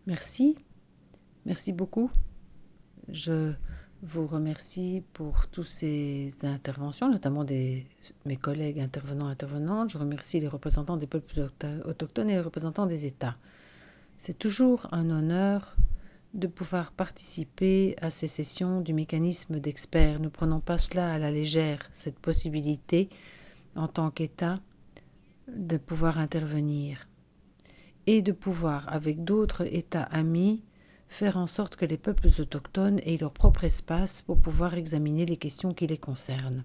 Merci, merci beaucoup. Je vous remercie pour toutes ces interventions, notamment mes collègues intervenantes. Je remercie les représentants des peuples autochtones et les représentants des États. C'est toujours un honneur de pouvoir participer à ces sessions du mécanisme d'experts. Nous ne prenons pas cela à la légère, cette possibilité, en tant qu'État, de pouvoir intervenir et de pouvoir, avec d'autres États amis, faire en sorte que les peuples autochtones aient leur propre espace pour pouvoir examiner les questions qui les concernent.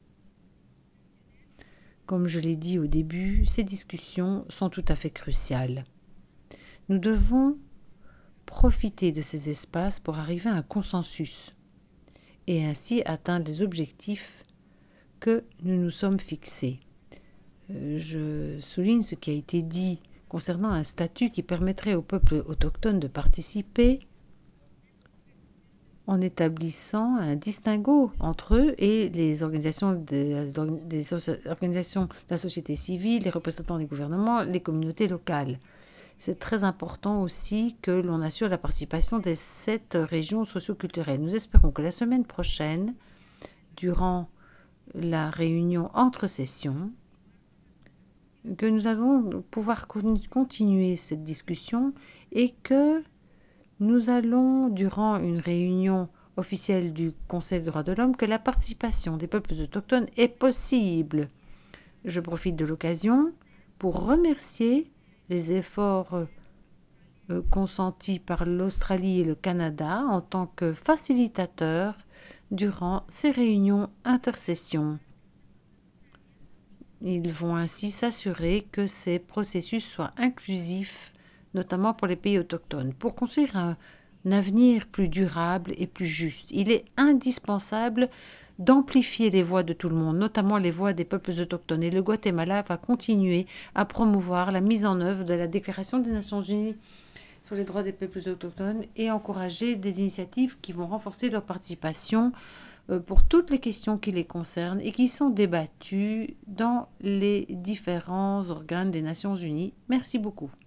Comme je l'ai dit au début, ces discussions sont tout à fait cruciales. Nous devons profiter de ces espaces pour arriver à un consensus et ainsi atteindre les objectifs que nous nous sommes fixés. Je souligne ce qui a été dit concernant un statut qui permettrait aux peuples autochtones de participer en établissant un distinguo entre eux et les organisations de la société civile, les représentants des gouvernements, les communautés locales. C'est très important aussi que l'on assure la participation des 7 régions socioculturelles. Nous espérons que la semaine prochaine, durant la réunion entre sessions, que nous allons pouvoir continuer cette discussion et que nous allons, durant une réunion officielle du Conseil des droits de l'homme, que la participation des peuples autochtones est possible. Je profite de l'occasion pour remercier les efforts consentis par l'Australie et le Canada en tant que facilitateurs durant ces réunions intersessions. Ils vont ainsi s'assurer que ces processus soient inclusifs, notamment pour les pays autochtones. Pour construire un avenir plus durable et plus juste, il est indispensable d'amplifier les voix de tout le monde, notamment les voix des peuples autochtones. Et le Guatemala va continuer à promouvoir la mise en œuvre de la Déclaration des Nations Unies sur les droits des peuples autochtones et encourager des initiatives qui vont renforcer leur participation pour toutes les questions qui les concernent et qui sont débattues dans les différents organes des Nations Unies. Merci beaucoup.